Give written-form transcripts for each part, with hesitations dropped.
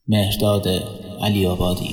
مهرداد علی‌آبادی.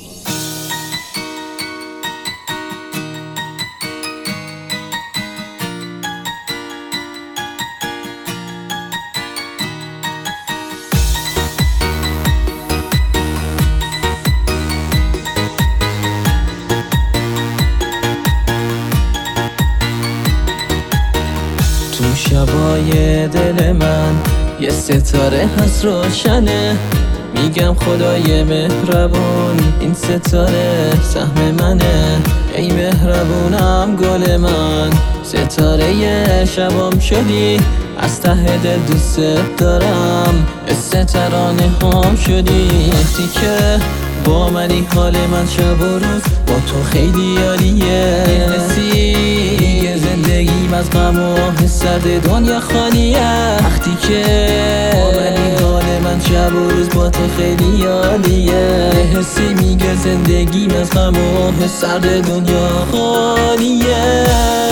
تو شبای دل من یه ستاره هست روشنه، میگم خدای مهربون این ستاره سهم منه. ای مهربونم گل من، ستاره شبام شدی، از ته دل دوست دارم، قصه ترانه هام شدی. وقتی که با منی حال من شب و روز با تو خیلی عالیه. دیگه زندگیم از غم و آه سرد دنیا خالیه. وقتی که با منی حال من شب و روز با تو خیلی عالیه. حسی میگه زندگیم از غم و آه سرد دنیا خالیه.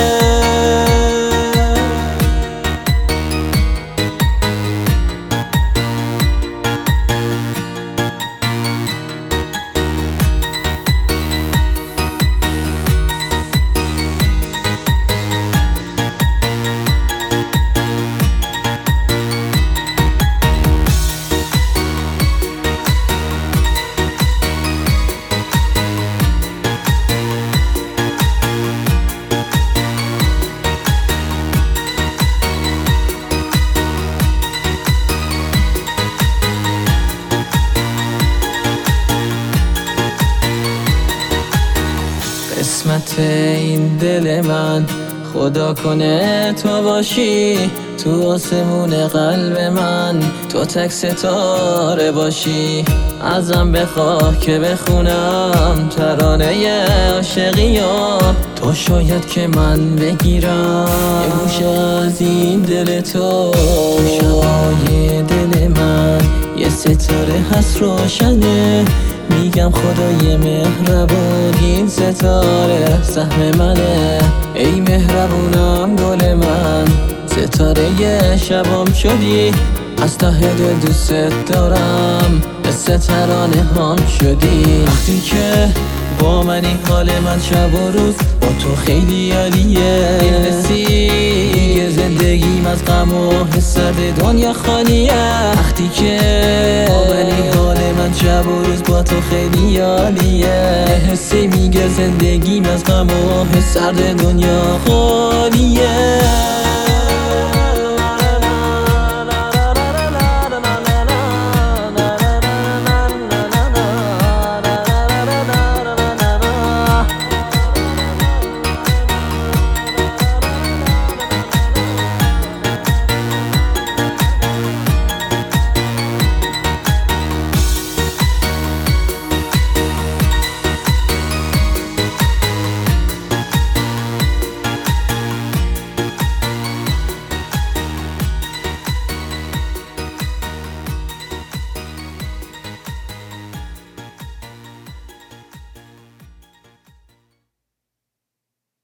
قسمت این دل من خدا کنه تو باشی، تو آسمون قلب من تو تک ستاره باشی. ازم بخواه که بخونم ترانه عاشقی ها، تو شاید که من بگیرم یه گوشه از این دل تو. شبای دل من یه ستاره هست روشنه، میگم خدای مهربون این ستاره سهم منه. ای مهربونم گل من، ستاره شبام شدی، از ته دل دوست دارم، قصه ترانه هام شدی. وقتی که با منی حال من شب و روز با تو خیلی عالیه. دیگه زندگیم از غم و آه سرد دنیا خالیه. وقتی که با منی حال من شب و روز با تو خیلی عالیه. حسی میگه زندگیم از غم و آه سرد دنیا خالیه.